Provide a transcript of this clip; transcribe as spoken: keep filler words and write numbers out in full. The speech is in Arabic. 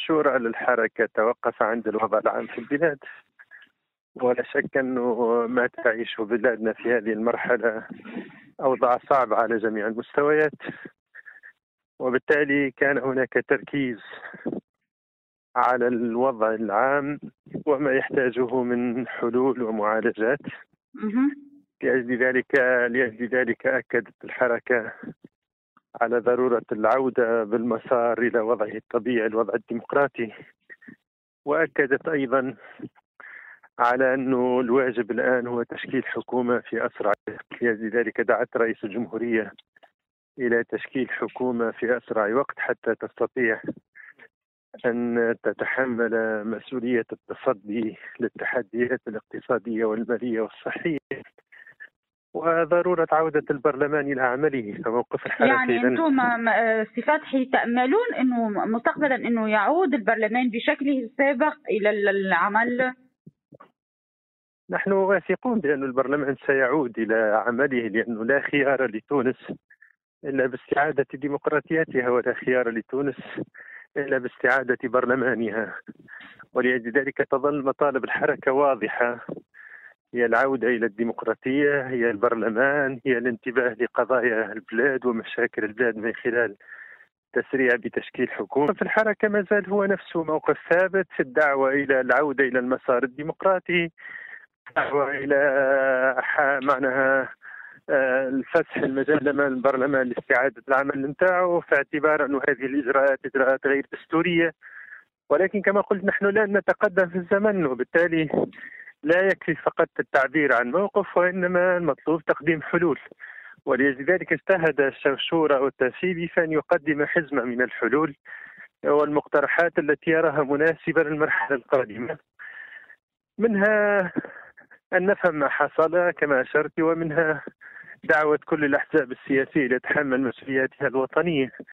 الشورى للحركة توقف عند الوضع العام في البلاد، ولا شك أنه ما تعيشه بلادنا في هذه المرحلة أوضاع صعبة على جميع المستويات، وبالتالي كان هناك تركيز على الوضع العام وما يحتاجه من حلول ومعالجات. مهم. لأجل ذلك لأجل ذلك أكدت الحركة على ضرورة العودة بالمسار إلى وضعه الطبيعي، الوضع الديمقراطي، وأكدت أيضا على أنه الواجب الآن هو تشكيل حكومة في أسرع وقت. لذلك دعت رئيس الجمهورية إلى تشكيل حكومة في أسرع وقت حتى تستطيع أن تتحمل مسؤولية التصدي للتحديات الاقتصادية والمالية والصحية، وضرورة عودة البرلمان إلى عمله. فموقف الحركة يعني أنتم سي فتحي تأملون أنه مستقبلا أنه يعود البرلمان بشكله السابق إلى العمل؟ نحن واثقون بأن البرلمان سيعود إلى عمله، لأنه لا خيار لتونس إلا باستعادة ديمقراطيتها، ولا خيار لتونس إلا باستعادة برلمانها. ولأجل ذلك تظل مطالب الحركة واضحة، هي العودة إلى الديمقراطية، هي البرلمان، هي الانتباه لقضايا البلاد ومشاكل البلاد من خلال تسريع بتشكيل حكومة. في الحركة ما زال هو نفسه موقف ثابت في الدعوة إلى العودة إلى المسار الديمقراطي، دعوة إلى معناها الفتح المجال أمام البرلمان لاستعادة العمل نتاعه، في اعتبار أن هذه الإجراءات إجراءات غير دستورية. ولكن كما قلت نحن لا نتقدم في الزمن، وبالتالي لا يكفي فقط التعبير عن موقف، وإنما المطلوب تقديم حلول. ولذلك اجتهد الشورى والتاسيبي فأن يقدم حزمة من الحلول والمقترحات التي يراها مناسبة للمرحلة القادمة، منها أن نفهم ما حصل كما أشرت، ومنها دعوة كل الأحزاب السياسية لتحمل مسؤولياتها الوطنية.